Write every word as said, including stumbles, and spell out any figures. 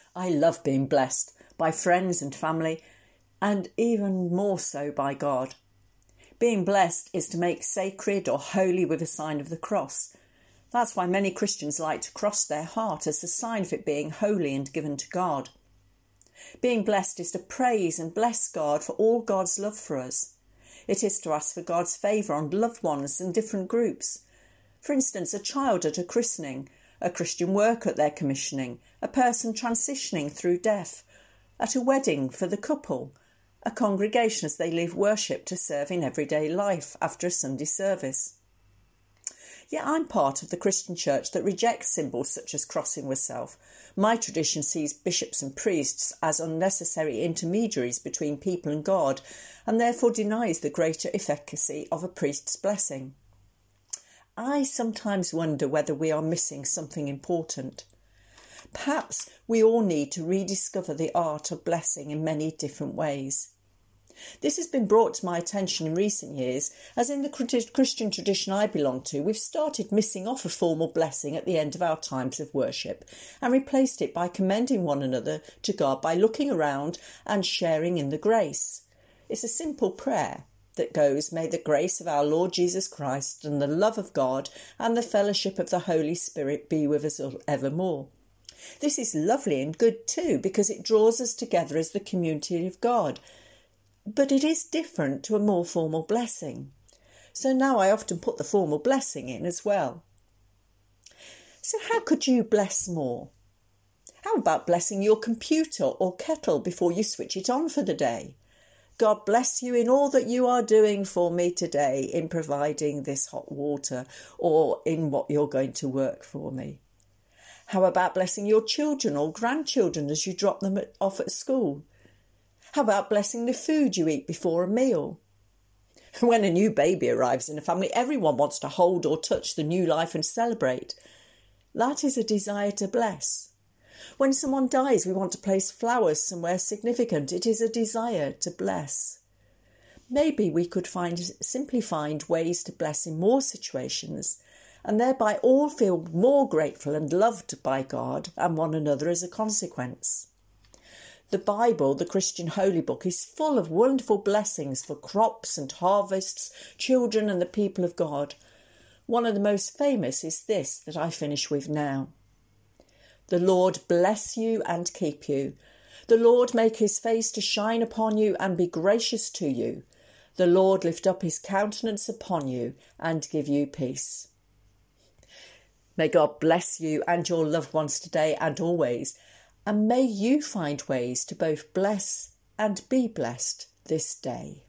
I love being blessed by friends and family, and even more so by God. Being blessed is to make sacred or holy with a sign of the cross. That's why many Christians like to cross their heart as a sign of it being holy and given to God. Being blessed is to praise and bless God for all God's love for us. It is to ask for God's favour on loved ones and different groups. For instance, a child at a christening, a Christian worker at their commissioning, a person transitioning through death, at a wedding for the couple, a congregation as they leave worship to serve in everyday life after a Sunday service. Yet I'm part of the Christian church that rejects symbols such as crossing with self. My tradition sees bishops and priests as unnecessary intermediaries between people and God, and therefore denies the greater efficacy of a priest's blessing. I sometimes wonder whether we are missing something important. Perhaps we all need to rediscover the art of blessing in many different ways. This has been brought to my attention in recent years, as in the Christian tradition I belong to, we've started missing off a formal blessing at the end of our times of worship and replaced it by commending one another to God by looking around and sharing in the grace. It's a simple prayer that goes, "May the grace of our Lord Jesus Christ and the love of God and the fellowship of the Holy Spirit be with us evermore." This is lovely and good too, because it draws us together as the community of God. But it is different to a more formal blessing. So now I often put the formal blessing in as well. So how could you bless more? How about blessing your computer or kettle before you switch it on for the day? God bless you in all that you are doing for me today in providing this hot water or in what you're going to work for me. How about blessing your children or grandchildren as you drop them off at school? How about blessing the food you eat before a meal? When a new baby arrives in a family, everyone wants to hold or touch the new life and celebrate. That is a desire to bless. When someone dies, we want to place flowers somewhere significant. It is a desire to bless. Maybe we could find simply find ways to bless in more situations, and thereby all feel more grateful and loved by God and one another as a consequence. The Bible, the Christian holy book, is full of wonderful blessings for crops and harvests, children and the people of God. One of the most famous is this that I finish with now. The Lord bless you and keep you. The Lord make his face to shine upon you and be gracious to you. The Lord lift up his countenance upon you and give you peace. May God bless you and your loved ones today and always. And may you find ways to both bless and be blessed this day.